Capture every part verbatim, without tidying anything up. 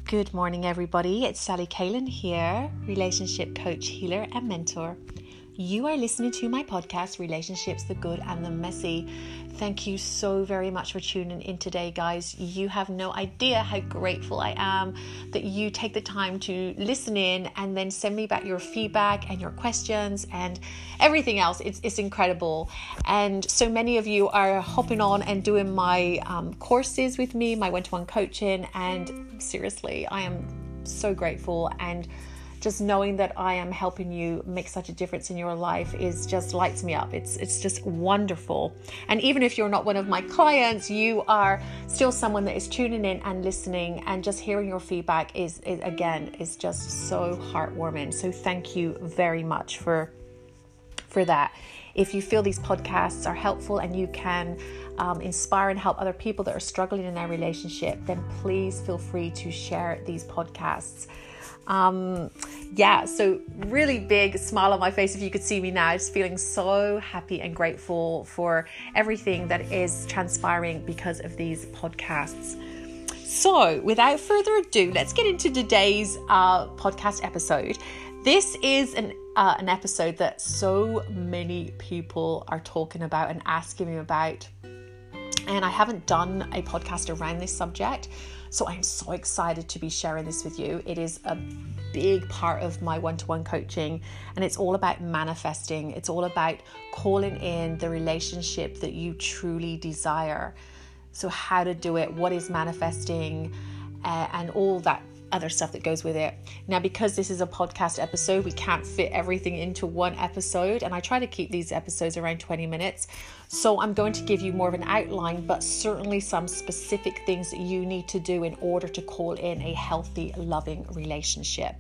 Good morning, everybody. It's Sally Kalen here, relationship coach, healer, and mentor. You are listening to my podcast, Relationships, the Good and the Messy. Thank you so very much for tuning in today, guys. You have no idea how grateful I am that you take the time to listen in and then send me back your feedback and your questions and everything else. It's, it's incredible. And so many of you are hopping on and doing my um, courses with me, my one-to-one coaching. And seriously, I am so grateful, and just knowing that I am helping you make such a difference in your life is just lights me up. It's it's just wonderful. And even if you're not one of my clients, you are still someone that is tuning in and listening, and just hearing your feedback is, is again, is just so heartwarming. So thank you very much for, for that. If you feel these podcasts are helpful and you can um, inspire and help other people that are struggling in their relationship, then please feel free to share these podcasts. Um, yeah, so really big smile on my face if you could see me now, just feeling so happy and grateful for everything that is transpiring because of these podcasts. So without further ado, let's get into today's uh, podcast episode. This is an uh, an episode that so many people are talking about and asking me about, and I haven't done a podcast around this subject. So I'm so excited to be sharing this with you. It is a big part of my one-to-one coaching, and it's all about manifesting. It's all about calling in the relationship that you truly desire. So how to do it, what is manifesting, uh, and all that other stuff that goes with it. Now, because this is a podcast episode, we can't fit everything into one episode, and I try to keep these episodes around twenty minutes. So I'm going to give you more of an outline, but certainly some specific things that you need to do in order to call in a healthy, loving relationship.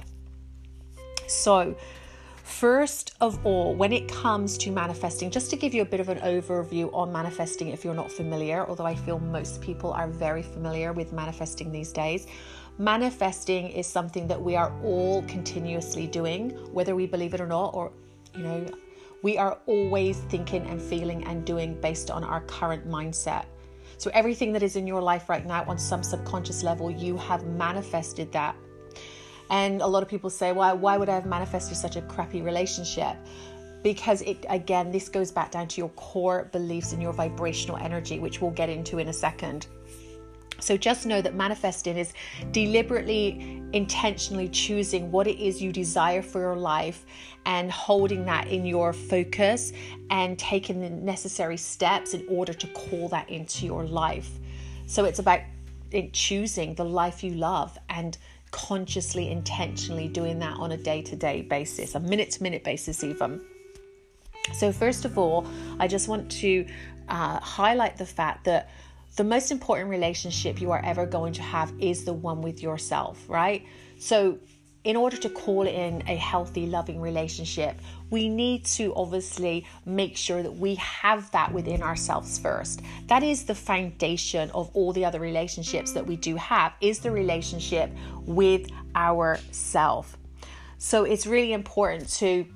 So first of all, when it comes to manifesting, just to give you a bit of an overview on manifesting if you're not familiar, although I feel most people are very familiar with manifesting these days. Manifesting is something that we are all continuously doing, whether we believe it or not, or, you know, we are always thinking and feeling and doing based on our current mindset. So everything that is in your life right now, on some subconscious level, you have manifested that. And a lot of people say, well, why would I have manifested such a crappy relationship? Because it, again, this goes back down to your core beliefs and your vibrational energy, which we'll get into in a second. So just know that manifesting is deliberately, intentionally choosing what it is you desire for your life and holding that in your focus and taking the necessary steps in order to call that into your life. So it's about it choosing the life you love and consciously, intentionally doing that on a day-to-day basis, a minute-to-minute basis even. So first of all, I just want to uh, highlight the fact that the most important relationship you are ever going to have is the one with yourself, right? So in order to call in a healthy, loving relationship, we need to obviously make sure that we have that within ourselves first. That is the foundation of all the other relationships that we do have, is the relationship with ourself. So it's really important to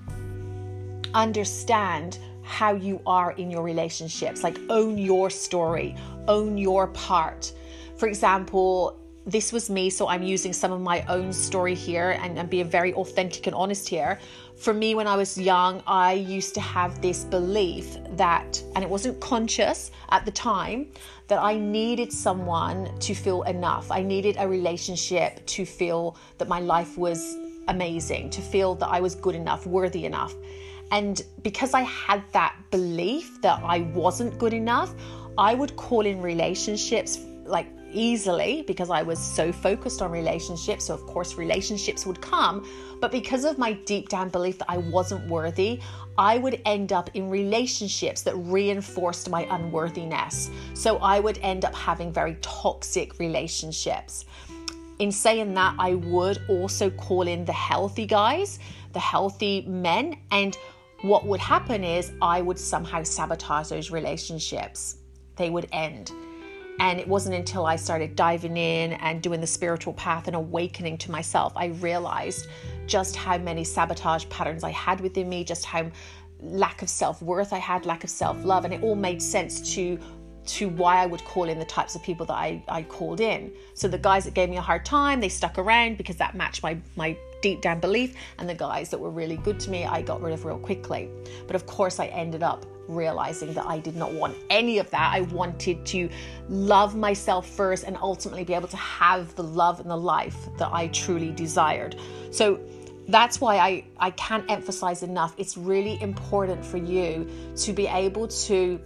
understand how you are in your relationships, like own your story, own your part. For example, this was me, so I'm using some of my own story here and, and being very authentic and honest here. For me, when I was young, I used to have this belief that, and it wasn't conscious at the time, that I needed someone to feel enough. I needed a relationship to feel that my life was amazing, to feel that I was good enough, worthy enough. And because I had that belief that I wasn't good enough, I would call in relationships like easily because I was so focused on relationships. So of course relationships would come, but because of my deep down belief that I wasn't worthy, I would end up in relationships that reinforced my unworthiness. So I would end up having very toxic relationships. In saying that, I would also call in the healthy guys, the healthy men, and what would happen is I would somehow sabotage those relationships. They would end. And it wasn't until I started diving in and doing the spiritual path and awakening to myself, I realized just how many sabotage patterns I had within me, just how lack of self-worth I had, lack of self-love. And it all made sense to to why I would call in the types of people that I, I called in. So the guys that gave me a hard time, they stuck around because that matched my, my deep down belief. And the guys that were really good to me, I got rid of real quickly. But of course, I ended up realizing that I did not want any of that. I wanted to love myself first and ultimately be able to have the love and the life that I truly desired. So that's why I, I can't emphasize enough. It's really important for you to be able to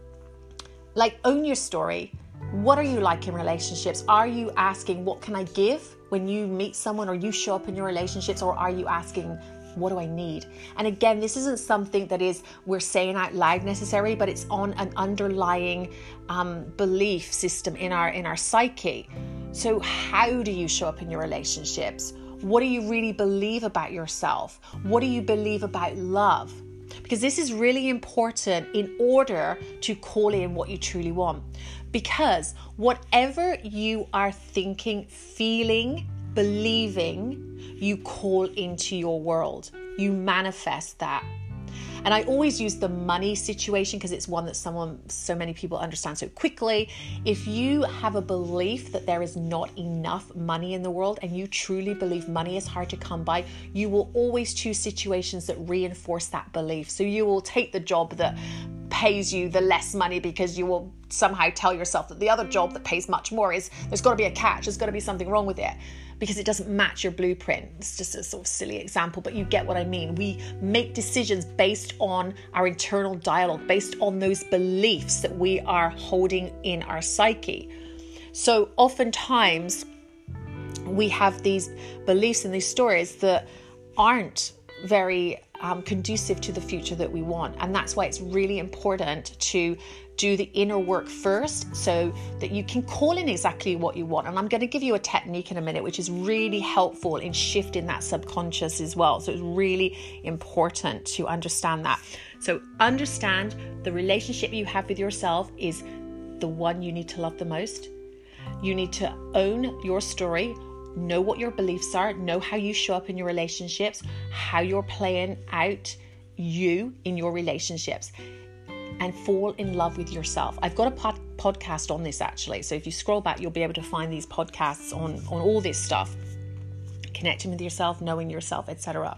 like own your story. What are you like in relationships? Are you asking, what can I give when you meet someone or you show up in your relationships? Or are you asking, what do I need? And again, this isn't something that is we're saying out loud necessarily, but it's on an underlying um, belief system in our in our psyche. So how do you show up in your relationships? What do you really believe about yourself? What do you believe about love? Because this is really important in order to call in what you truly want. Because whatever you are thinking, feeling, believing, you call into your world. You manifest that. And I always use the money situation because it's one that someone, so many people understand so quickly. If you have a belief that there is not enough money in the world and you truly believe money is hard to come by, you will always choose situations that reinforce that belief. So you will take the job that pays you the less money because you will somehow tell yourself that the other job that pays much more is, there's got to be a catch, there's got to be something wrong with it, because it doesn't match your blueprint. It's just a sort of silly example, but you get what I mean. We make decisions based on our internal dialogue, based on those beliefs that we are holding in our psyche. So oftentimes we have these beliefs and these stories that aren't very um, conducive to the future that we want. And that's why it's really important to do the inner work first so that you can call in exactly what you want. And I'm going to give you a technique in a minute, which is really helpful in shifting that subconscious as well. So it's really important to understand that. So understand the relationship you have with yourself is the one you need to love the most. You need to own your story, know what your beliefs are, know how you show up in your relationships, how you're playing out you in your relationships, and fall in love with yourself. I've got a pod- podcast on this actually. So if you scroll back, you'll be able to find these podcasts on, on all this stuff. Connecting with yourself, knowing yourself, et cetera.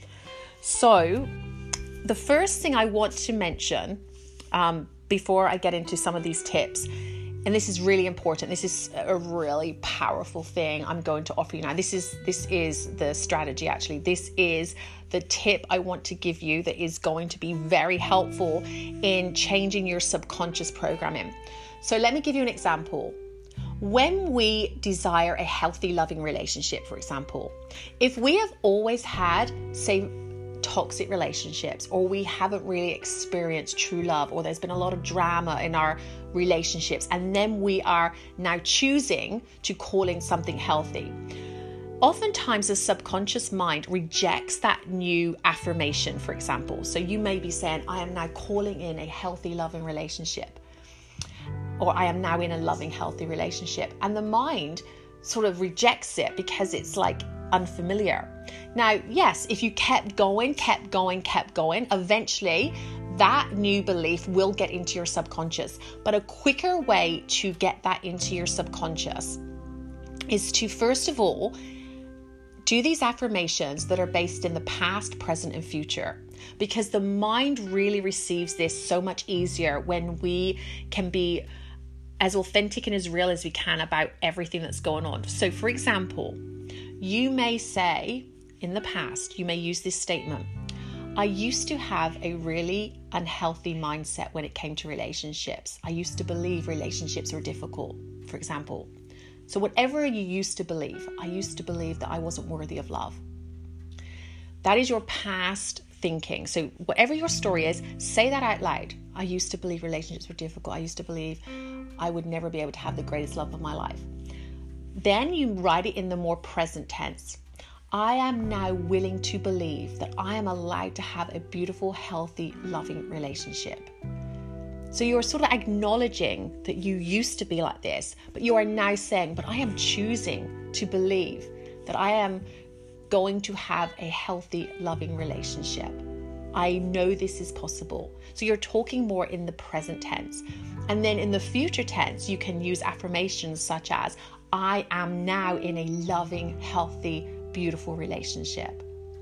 So the first thing I want to mention um, before I get into some of these tips, and this is really important, this is a really powerful thing I'm going to offer you now. This is this is the strategy actually. This is the tip I want to give you that is going to be very helpful in changing your subconscious programming. So let me give you an example. When we desire a healthy, loving relationship, for example, if we have always had, say, toxic relationships, or we haven't really experienced true love, or there's been a lot of drama in our relationships, and then we are now choosing to call in something healthy, oftentimes the subconscious mind rejects that new affirmation, for example. So you may be saying, I am now calling in a healthy, loving relationship, or I am now in a loving, healthy relationship, and the mind sort of rejects it because it's like unfamiliar. Now, yes, if you kept going, kept going, kept going, eventually that new belief will get into your subconscious. But a quicker way to get that into your subconscious is to, first of all, do these affirmations that are based in the past, present, and future. Because the mind really receives this so much easier when we can be as authentic and as real as we can about everything that's going on. So, for example, you may say in the past, you may use this statement, I used to have a really unhealthy mindset when it came to relationships. I used to believe relationships were difficult, for example. So whatever you used to believe, I used to believe that I wasn't worthy of love. That is your past thinking. So whatever your story is, say that out loud. I used to believe relationships were difficult. I used to believe I would never be able to have the greatest love of my life. Then you write it in the more present tense. I am now willing to believe that I am allowed to have a beautiful, healthy, loving relationship. So you're sort of acknowledging that you used to be like this, but you are now saying, but I am choosing to believe that I am going to have a healthy, loving relationship. I know this is possible. So you're talking more in the present tense. And then in the future tense, you can use affirmations such as, I am now in a loving, healthy, beautiful relationship.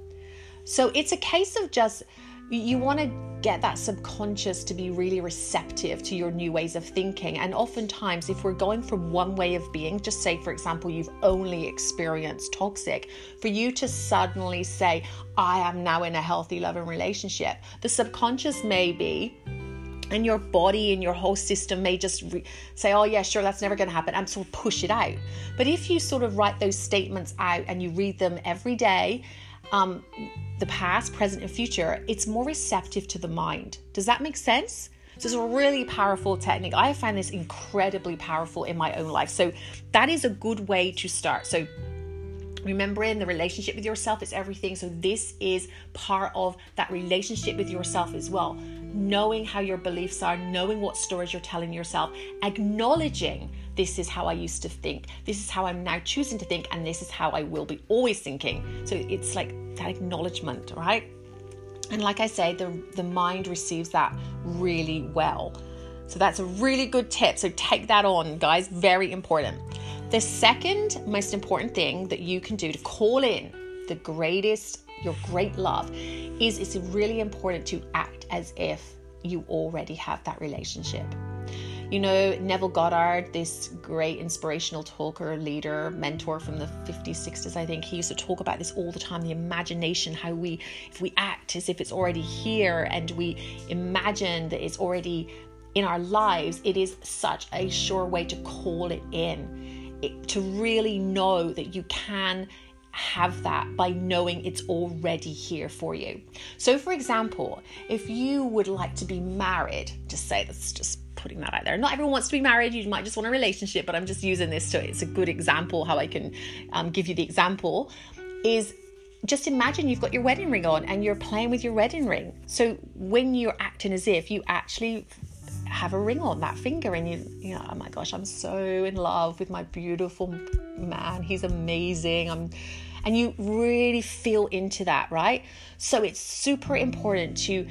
So it's a case of just, you want to get that subconscious to be really receptive to your new ways of thinking. And oftentimes, if we're going from one way of being, just say, for example, you've only experienced toxic, for you to suddenly say, I am now in a healthy, loving relationship, the subconscious may be, and your body and your whole system may just re- say, oh yeah, sure, that's never going to happen, and sort of push it out. But if you sort of write those statements out and you read them every day, um, the past, present, and future, it's more receptive to the mind. Does that make sense? So it's a really powerful technique. I find this incredibly powerful in my own life. So that is a good way to start. So remembering the relationship with yourself is everything. So this is part of that relationship with yourself as well. Knowing how your beliefs are, knowing what stories you're telling yourself, acknowledging this is how I used to think, this is how I'm now choosing to think, and this is how I will be always thinking. So it's like that acknowledgement, right? And like I say, the, the mind receives that really well. So that's a really good tip. So take that on, guys. Very important. The second most important thing that you can do to call in the greatest, your great love, is it's really important to act as if you already have that relationship. You know, Neville Goddard, this great inspirational talker, leader, mentor from the fifties, sixties, I think, he used to talk about this all the time, the imagination, how we, if we act as if it's already here and we imagine that it's already in our lives, it is such a sure way to call it in, it, to really know that you can have that by knowing it's already here for you. So for example, if you would like to be married, just say, that's just putting that out there. Not everyone wants to be married. You might just want a relationship, but I'm just using this so it's a good example how I can um, give you the example is just imagine you've got your wedding ring on and you're playing with your wedding ring. So when you're acting as if you actually have a ring on that finger and you, you know, oh my gosh, I'm so in love with my beautiful man. He's amazing. I'm, and you really feel into that, right? So it's super important to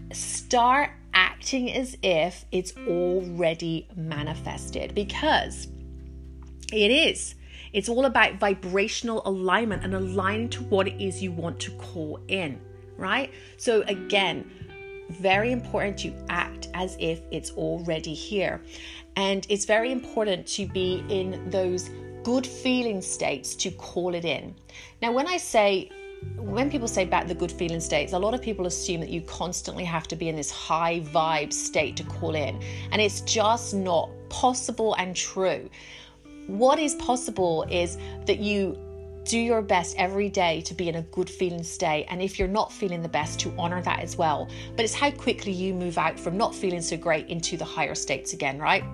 start acting as if it's already manifested, because it is. It's all about vibrational alignment and aligning to what it is you want to call in, right? So again, very important to act as if it's already here. And it's very important to be in those good feeling states to call it in. Now, when I say When people say about the good feeling states, a lot of people assume that you constantly have to be in this high vibe state to call in. And it's just not possible and true. What is possible is that you do your best every day to be in a good feeling state. And if you're not feeling the best, to honor that as well. But it's how quickly you move out from not feeling so great into the higher states again, right?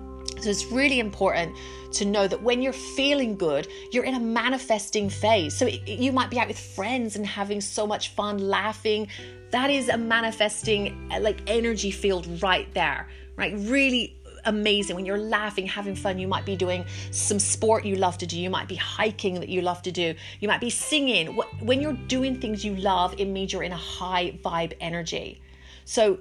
So it's really important to know that when you're feeling good, you're in a manifesting phase. So it, you might be out with friends and having so much fun, laughing. That is a manifesting like energy field right there, right? Really amazing. When you're laughing, having fun, you might be doing some sport you love to do. You might be hiking that you love to do. You might be singing. When you're doing things you love, it means you're in a high vibe energy. So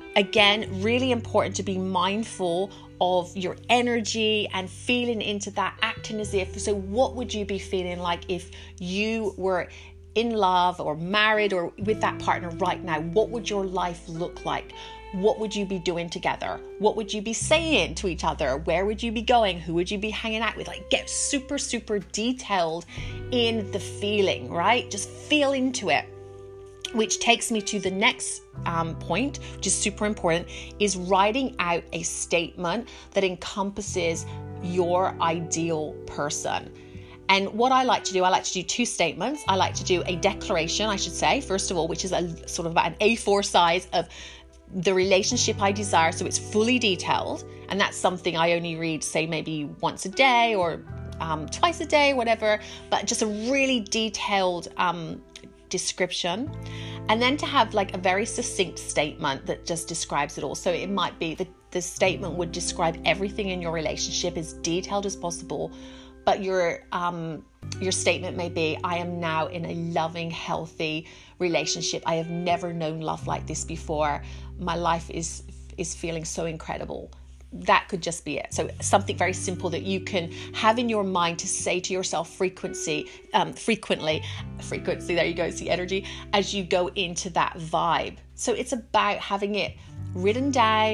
again, really important to be mindful of your energy and feeling into that, acting as if. So what would you be feeling like if you were in love or married or with that partner right now? What would your life look like? What would you be doing together? What would you be saying to each other? Where would you be going? Who would you be hanging out with? Like, get super, super detailed in the feeling, right? Just feel into it. Which takes me to the next um, point, which is super important, is writing out a statement that encompasses your ideal person. And what I like to do, I like to do two statements. I like to do a declaration, I should say, first of all, which is a sort of about an A four size of the relationship I desire. So it's fully detailed. And that's something I only read, say, maybe once a day or um, twice a day, whatever. But just a really detailed um description, and then to have like a very succinct statement that just describes it all. So it might be that the statement would describe everything in your relationship as detailed as possible, but your um your statement may be, I am now in a loving, healthy relationship. I have never known love like this before. My life is is feeling so incredible. That could just be it. So something very simple that you can have in your mind to say to yourself frequency, um, frequently, frequency, there you go, see energy, as you go into that vibe. So it's about having it written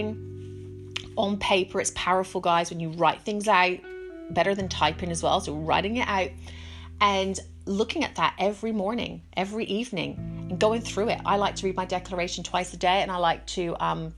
down on paper. It's powerful, guys, when you write things out, better than typing as well. So writing it out and looking at that every morning, every evening, and going through it. I like to read my declaration twice a day, and I like to um,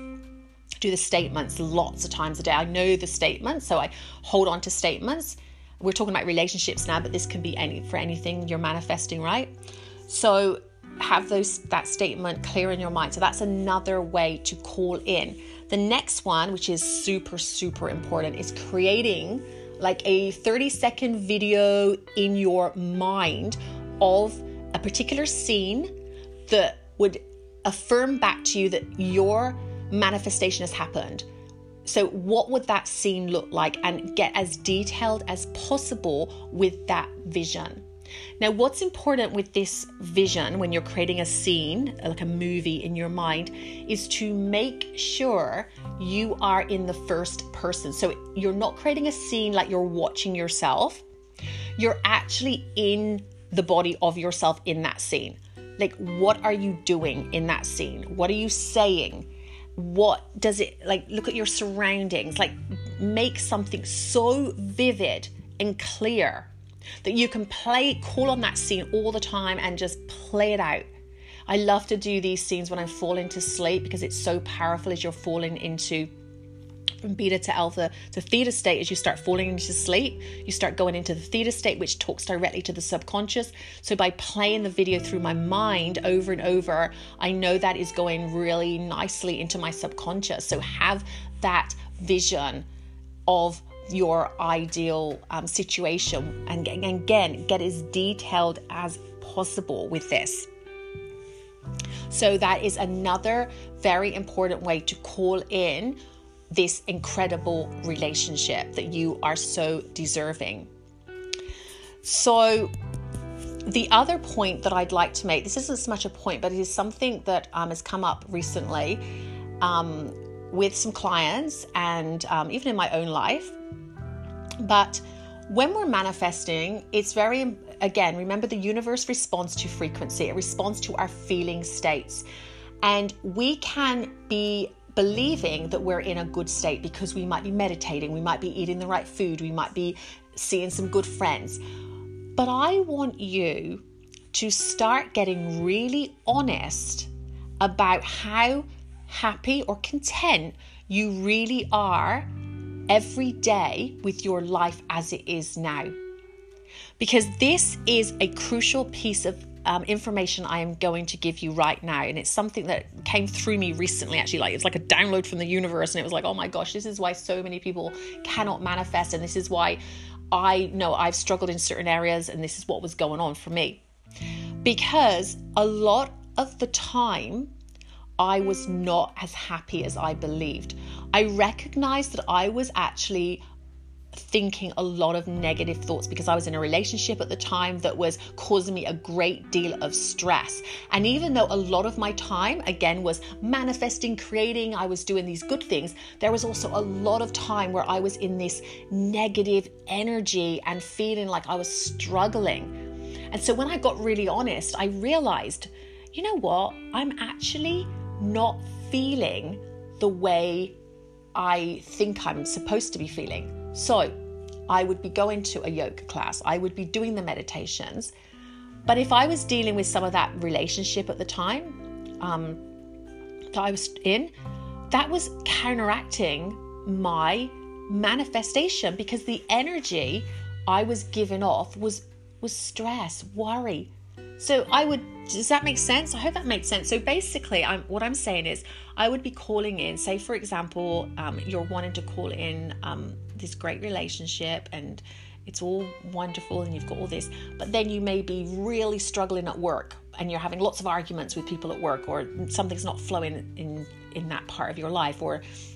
do the statements lots of times a day. I know the statements, so I hold on to statements. We're talking about relationships now, but this can be any for anything you're manifesting, right? So have those that statement clear in your mind. So that's another way to call in. The next one, which is super, super important, is creating like a thirty second video in your mind of a particular scene that would affirm back to you that your manifestation has happened. So what would that scene look like? And get as detailed as possible with that vision. Now, what's important with this vision when you're creating a scene, like a movie in your mind, is to make sure you are in the first person. So you're not creating a scene like you're watching yourself. You're actually in the body of yourself in that scene. Like, what are you doing in that scene? What are you saying? What does it, like, look at your surroundings, like make something so vivid and clear that you can play, call on that scene all the time and just play it out. I love to do these scenes when I fall into sleep because it's so powerful as you're falling into, from beta to alpha to theta state. As you start falling into sleep, you start going into the theta state, which talks directly to the subconscious. So by playing the video through my mind over and over, I know that is going really nicely into my subconscious. So have that vision of your ideal um, situation, and, and again, get as detailed as possible with this. So that is another very important way to call in this incredible relationship that you are so deserving. So the other point that I'd like to make, this isn't so much a point, but it is something that um, has come up recently um, with some clients and um, even in my own life. But when we're manifesting, it's very, again, remember the universe responds to frequency. It responds to our feeling states. And we can be believing that we're in a good state because we might be meditating, we might be eating the right food, we might be seeing some good friends. But I want you to start getting really honest about how happy or content you really are every day with your life as it is now. Because this is a crucial piece of um, information I am going to give you right now. And it's something that came through me recently, actually. Like, it's like a download from the universe. And it was like, oh my gosh, this is why so many people cannot manifest. And this is why I know I've struggled in certain areas. And this is what was going on for me. Because a lot of the time, I was not as happy as I believed. I recognized that I was actually thinking a lot of negative thoughts because I was in a relationship at the time that was causing me a great deal of stress. And even though a lot of my time, again, was manifesting, creating, I was doing these good things, there was also a lot of time where I was in this negative energy and feeling like I was struggling. And so when I got really honest, I realized, you know what? I'm actually not feeling the way I think I'm supposed to be feeling. So I would be going to a yoga class, I would be doing the meditations, but if I was dealing with some of that relationship at the time um, that I was in, that was counteracting my manifestation because the energy I was giving off was was stress, worry. So I would, does that make sense? I hope that makes sense. So basically, I'm, what I'm saying is I would be calling in, say, for example, um, you're wanting to call in um, this great relationship and it's all wonderful and you've got all this, but then you may be really struggling at work and you're having lots of arguments with people at work, or something's not flowing in, in that part of your life, or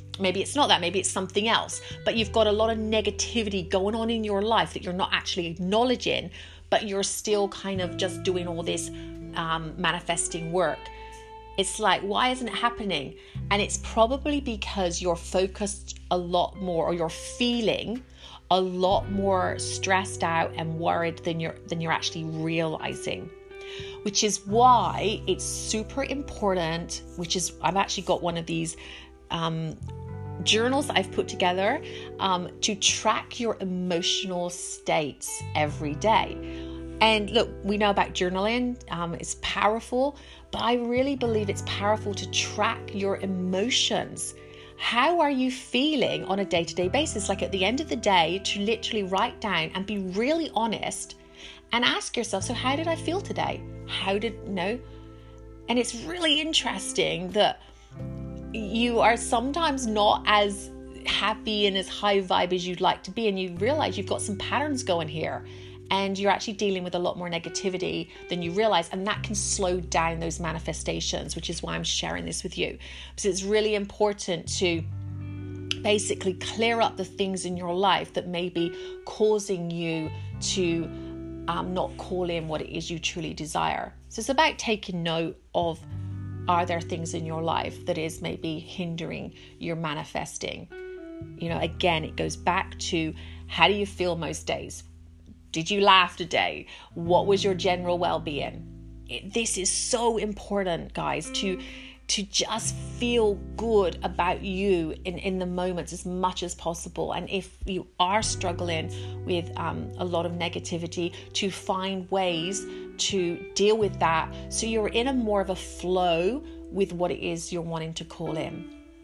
Maybe it's not that, maybe it's something else, but you've got a lot of negativity going on in your life that you're not actually acknowledging, but you're still kind of just doing all this um, manifesting work. It's like, why isn't it happening? And it's probably because you're focused a lot more, or you're feeling a lot more stressed out and worried than you're than you're actually realizing. Which is why it's super important, which is, I've actually got one of these um, journals that I've put together um, to track your emotional states every day. And look, we know about journaling, um, it's powerful, but I really believe it's powerful to track your emotions. How are you feeling on a day-to-day basis? Like at the end of the day, to literally write down and be really honest and ask yourself, so how did I feel today? How did, you know? And it's really interesting that you are sometimes not as happy and as high vibe as you'd like to be, and you realize you've got some patterns going here, and you're actually dealing with a lot more negativity than you realize, and that can slow down those manifestations, which is why I'm sharing this with you. Because it's really important to basically clear up the things in your life that may be causing you to um, not call in what it is you truly desire. So it's about taking note of, are there things in your life that is maybe hindering your manifesting? You know, again, it goes back to, how do you feel most days? Did you laugh today? What was your general well-being? It, this is so important, guys, to to just feel good about you in, in the moments as much as possible. And if you are struggling with um, a lot of negativity, to find ways to deal with that so you're in a more of a flow with what it is you're wanting to call in.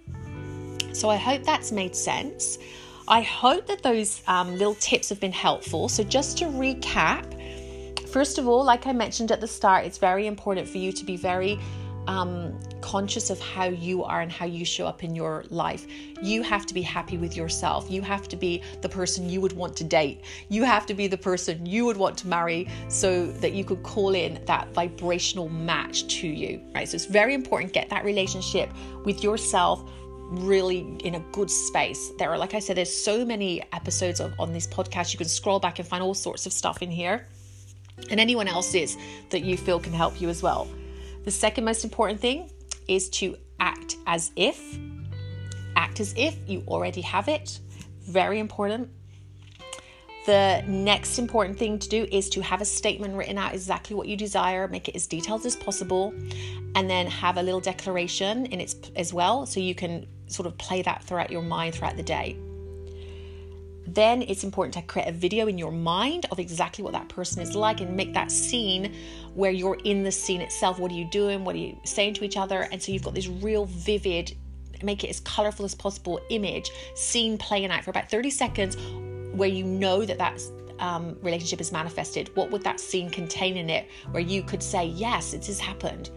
So I hope that's made sense. I hope that those um, little tips have been helpful. So just to recap, first of all, like I mentioned at the start, it's very important for you to be very um, conscious of how you are and how you show up in your life. You have to be happy with yourself. You have to be the person you would want to date. You have to be the person you would want to marry, so that you could call in that vibrational match to you, right? So it's very important, get that relationship with yourself really in a good space. There are, like I said, there's so many episodes of, on this podcast. You can scroll back and find all sorts of stuff in here, and anyone else's that you feel can help you as well. The second most important thing is to act as if. Act as if you already have it. Very important. The next important thing to do is to have a statement written out exactly what you desire, make it as detailed as possible, and then have a little declaration in it as well, so you can sort of play that throughout your mind throughout the day. Then it's important to create a video in your mind of exactly what that person is like, and make that scene where you're in the scene itself. What are you doing? What are you saying to each other? And so you've got this real vivid, make it as colorful as possible image, scene playing out for about thirty seconds, where you know that that um, relationship is manifested. What would that scene contain in it, where you could say, yes, it has happened?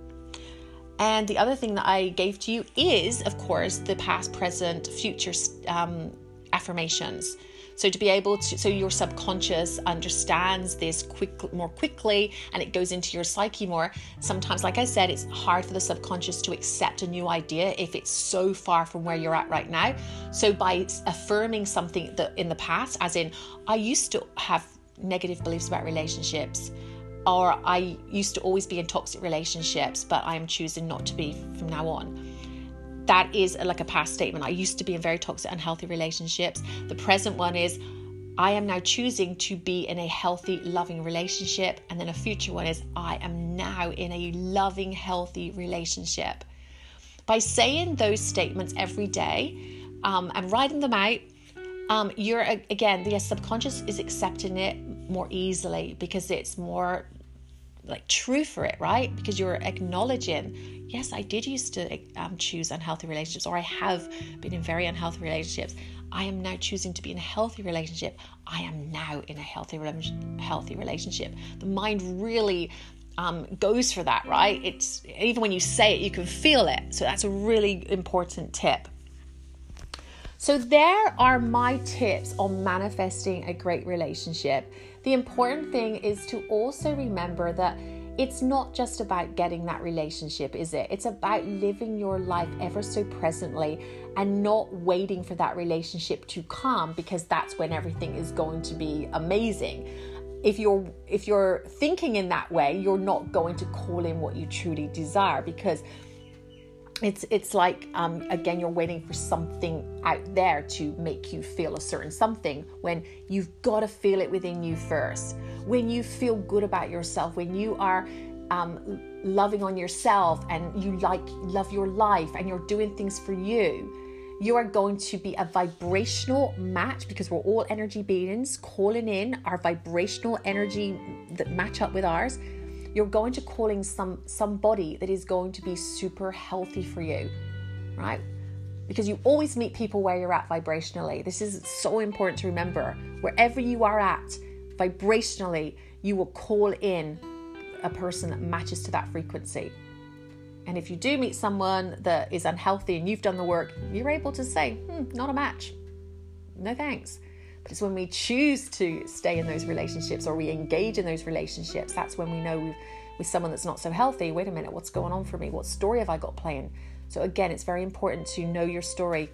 And the other thing that I gave to you is, of course, the past, present, future um, affirmations. So to be able to, so your subconscious understands this quick, more quickly, and it goes into your psyche more. Sometimes, like I said, it's hard for the subconscious to accept a new idea if it's so far from where you're at right now. So by affirming something that in the past, as in, I used to have negative beliefs about relationships, or I used to always be in toxic relationships, but I am choosing not to be from now on. That is like a past statement. I used to be in very toxic, unhealthy relationships. The present one is, I am now choosing to be in a healthy, loving relationship. And then a future one is, I am now in a loving, healthy relationship. By saying those statements every day um, and writing them out, um, you're, again, the subconscious is accepting it more easily, because it's more like true for it, right? Because you're acknowledging, yes, I did used to um, choose unhealthy relationships, or I have been in very unhealthy relationships. I am now choosing to be in a healthy relationship. I am now in a healthy, healthy relationship. The mind really um, goes for that, right? It's even when you say it, you can feel it. So that's a really important tip. So there are my tips on manifesting a great relationship. The important thing is to also remember that it's not just about getting that relationship, is it? It's about living your life ever so presently and not waiting for that relationship to come, because that's when everything is going to be amazing. If you're if you're thinking in that way, you're not going to call in what you truly desire, because it's it's like, um, again, you're waiting for something out there to make you feel a certain something, when you've got to feel it within you first. When you feel good about yourself, when you are um, loving on yourself and you like love your life and you're doing things for you, you are going to be a vibrational match, because we're all energy beings calling in our vibrational energy that match up with ours. You're going to call in some somebody that is going to be super healthy for you, right? Because you always meet people where you're at vibrationally. This is so important to remember. Wherever you are at vibrationally, you will call in a person that matches to that frequency. And if you do meet someone that is unhealthy and you've done the work, you're able to say, hmm, not a match. No thanks. But it's when we choose to stay in those relationships, or we engage in those relationships, that's when we know we've, with someone that's not so healthy, wait a minute, what's going on for me? What story have I got playing? So again, it's very important to know your story.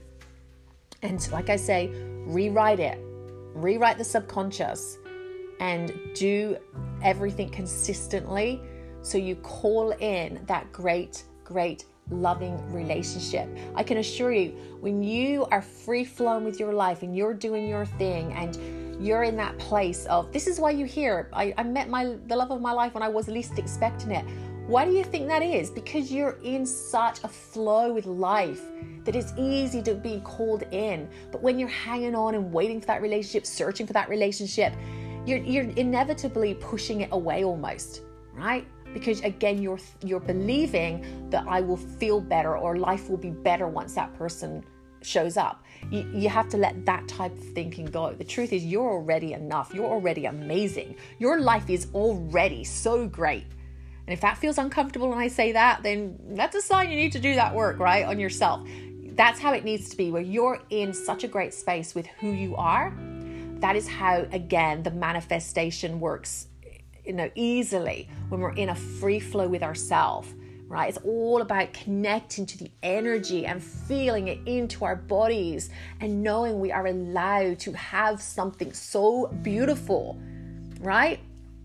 And like I say, rewrite it. Rewrite the subconscious and do everything consistently, so you call in that great, great loving relationship. I can assure you, when you are free flowing with your life and you're doing your thing and you're in that place of, this is why you hear, I, I met my the love of my life when I was least expecting it. Why do you think that is? Because you're in such a flow with life that it's easy to be called in. But when you're hanging on and waiting for that relationship, searching for that relationship, you're you're inevitably pushing it away almost, right? Because again, you're you're believing that I will feel better or life will be better once that person shows up. You, you have to let that type of thinking go. The truth is, you're already enough. You're already amazing. Your life is already so great. And if that feels uncomfortable when I say that, then that's a sign you need to do that work, right, on yourself. That's how it needs to be, where you're in such a great space with who you are. That is how, again, the manifestation works, you know, easily when we're in a free flow with ourselves, right? It's all about connecting to the energy and feeling it into our bodies and knowing we are allowed to have something so beautiful, right?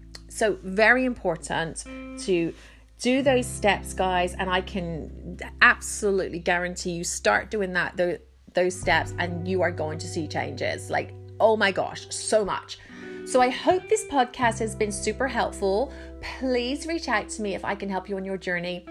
So very important to do those steps, guys. And I can absolutely guarantee you start doing that, those, those steps, and you are going to see changes. Like, oh my gosh, so much. So I hope this podcast has been super helpful. Please reach out to me if I can help you on your journey.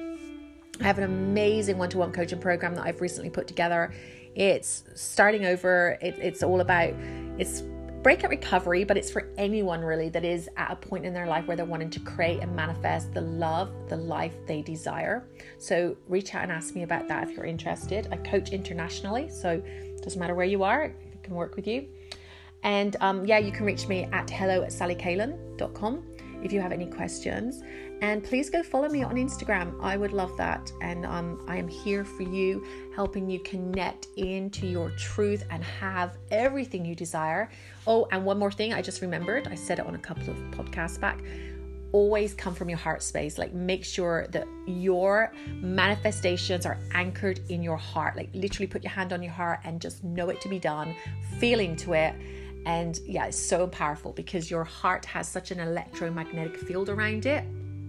I have an amazing one-to-one coaching program that I've recently put together. It's starting over. It, it's all about, it's breakout recovery, but it's for anyone really that is at a point in their life where they're wanting to create and manifest the love, the life they desire. So reach out and ask me about that if you're interested. I coach internationally, so it doesn't matter where you are, I can work with you. And um, yeah, you can reach me at hello at sally kaylin dot com if you have any questions. And please go follow me on Instagram. I would love that. And um, I am here for you, helping you connect into your truth and have everything you desire. Oh, and one more thing I just remembered. I said it on a couple of podcasts back. Always come from your heart space. Like, make sure that your manifestations are anchored in your heart. Like, literally put your hand on your heart and just know it to be done. Feel into it. And yeah, it's so powerful because your heart has such an electromagnetic field around it.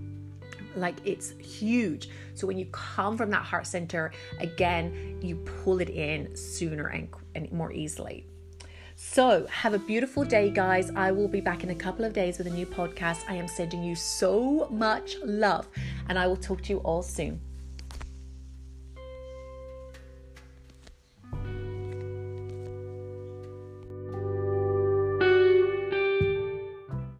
Like, it's huge. So when you come from that heart center, again, you pull it in sooner and, and more easily. So have a beautiful day, guys. I will be back in a couple of days with a new podcast. I am sending you so much love, and I will talk to you all soon.